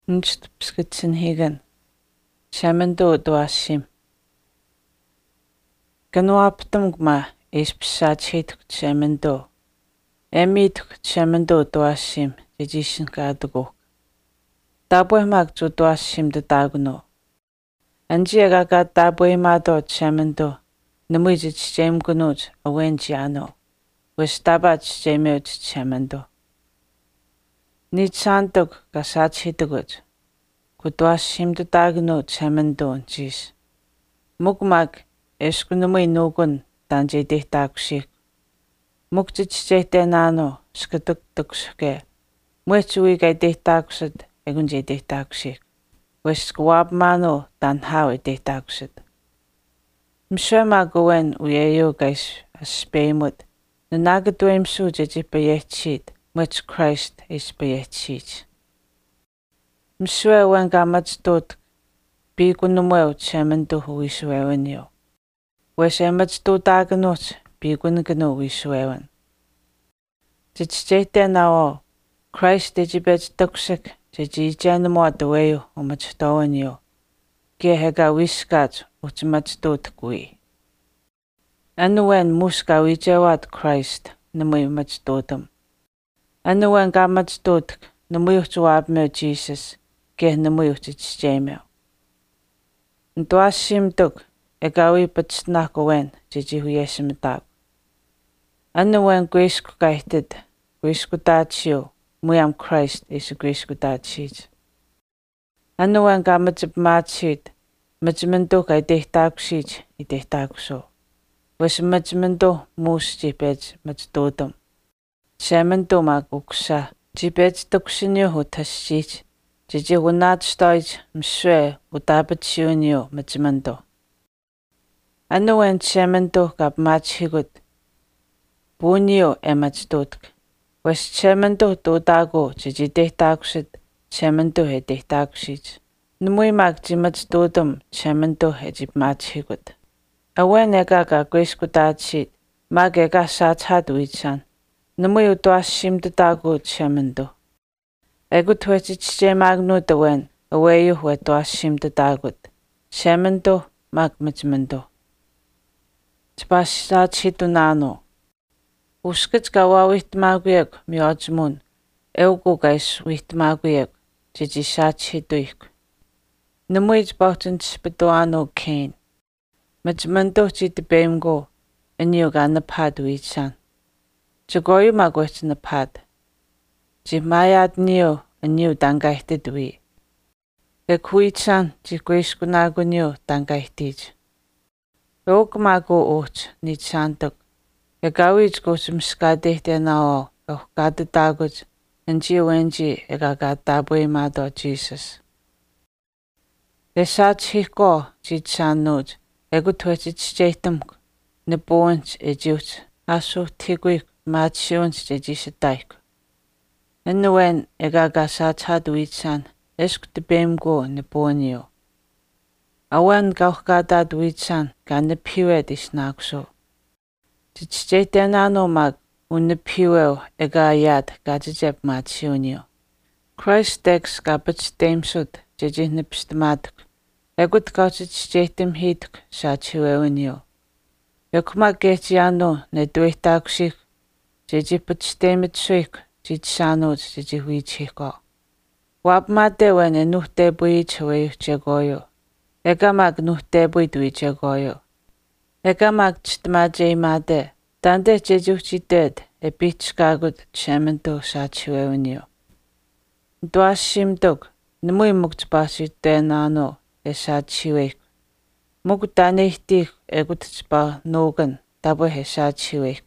Nst pskitsin higan. Shamando doashim. Kanuaptum gma ispsachit shamando. Emit shamando doashim jejishin kadugo. Tabuh mag to doashim de dagno. Anjiaga tabuh mado shamando. Namujit jem gunut awenjiano. Was tabat jemut shamando. Nitsantuk kasachitugut. Kutuashim de dagno shamando jis. Mugmag eskunumui nugun tanje dehtakushik. Muktit jehtenano skatuk tuksuke. Muechui gai dehtakusat egunje dehtakushik. Weskwab mano tan hawe dehtakusat. Mshema goen uyeyo gais aspemut. Nanagaduem suje jipayechit. Much Christ is payechit. Mshwe wengamats tot. Bigunumweo chamendo huishwewenyo. Weshemats to daganot. Bigunagano wishwewen. Jitjehtenao. Christ dijibet tuksik. Jijijanamo daweyo umachdowenyo. Gehega wiskat uchmats tot gui. Anuwen muska wijawat Christ. Namuy machdotum. Anuwen gamats tot. Namuy uchwabmeo Jesus. Geh namuy uchijemeo. Ntuashim tuk. Egawi patsnakowen. Jijihuyeshimtag. Anuwen gwisku kaitid. Gwisku tachio. Muyam Christ is gwisku tachit. Anuwen gamatib machit. Majmendo kai dehtakushit. Idehtakuso. Was majmendo mus jibet majdotum. Shamendo mag uksa. Jibet tukshinyo hutashit. Jiji wunat stoij mshwe utabachiunyo majmendo. Anuwen shamendo gab machigut. Bunyo emajdotk. Was shamendo dodago jiji dehtakushit. Shamendo he dehtakushit. Numuy mag jimajdotum shamendo he jib machigut. Awen ega ga gweskutachit. Mag ega shachad wichan. Numuy utwashim dodago shamendo. Egu twechit magno dawen. Aweyo wetwashim dodagut. Shamendo mag majmendo. Tbashachit nano. Uskit gawa witmaguyek miojmun. Eugo gais witmaguyek. Jiji shachituik. Numuit bautin spituano kain. Majmando jitibemgo. Enyoga napad wichan. Jagoyu magwet napad. Jimayad niyo enyo dangahtidwi. Ekuichan jigwishkunagunyo dangahtij. Mago och nitsantuk. Egawij gochumskadehtenao gadadagut. Enji egagadabuy mado Jesus. Esachiko jitsanuj. Egutwechit jehtumk. Nebuonch ejuch. Asu tiguik machions jejishitaik. Enuen egagasachadwichan. Eskutibemgo nebuonyo. Awan gauhgadad wichan ganepiwed isnakso. Jitjehtenano mag unepiweo egayad gajijeb machiunyo. Christ dex gabitstemsut jejinipstmatuk. Egut gauchitjehtem hituk shachiweunyo. Yokma gechiano neduehtakushik. Jejipitstemitshuik jitshanut jejihuichiko. Wabmadewen enuhtebuichwe jegoyo. Egamag nuhtebuy duichegoyo. Egamag chitmajay made. Dande jejuchited epichkagut chamento shachiweunyo. Ntuashimduk numuy mugtbashitenano eshachiwek. Mugdanehtik egutchba nogan tabo eshachiwek.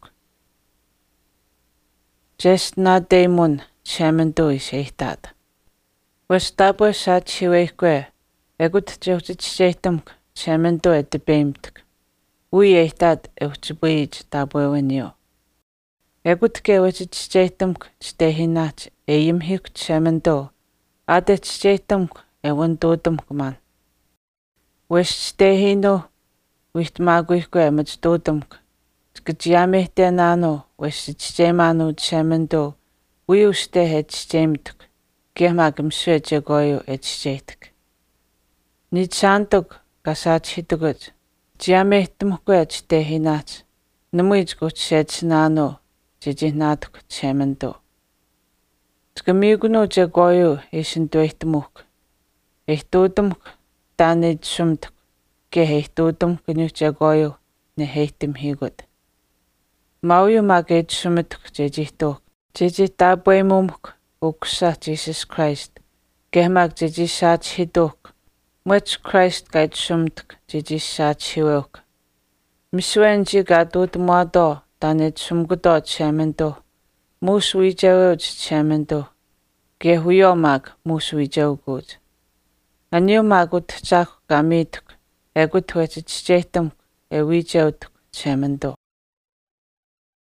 Jestna demon chamento ishehtad. Was tabo eshachiwekwe. Egut jeuchitjehtumk chamento etibemtuk. Uyehtad euchbuij tabuewenyo. Egut gewechitjehtumk chtehinach eyimhik chamento. Adechjehtumk ewandodumk man. Weschtehino wihtmaguikwe majdodumk. Skjamehtenano weschtjemano chamento. Uyuste hetjemtuk. kiehmaakimsue jegoyu etcheitak. Ni chantuk kasachitugut. Jiamehtumquet tehinach. Namuij gutshechnano jijinatuk chemento. Skamiguno jegoyu ishintuehtumuk. Ehtutumuk tanid shumtuk. Ehtutum kinu jegoyu nehehtim higut. Mauyu maged shumtuk jejihtuk. Jejitabuemumuk uksa Jesus Christ. Kehmag jejishach hiduk. Much Christ guide shumtuk jejishach hiwuk. Miswenji gadut mwado tanid shumgudo chemento. Muswijewuj chemento. Gehuyo mag muswijewguj. Anyu magut chak gamituk. Egut wechichtetum ewijewtuk chemento.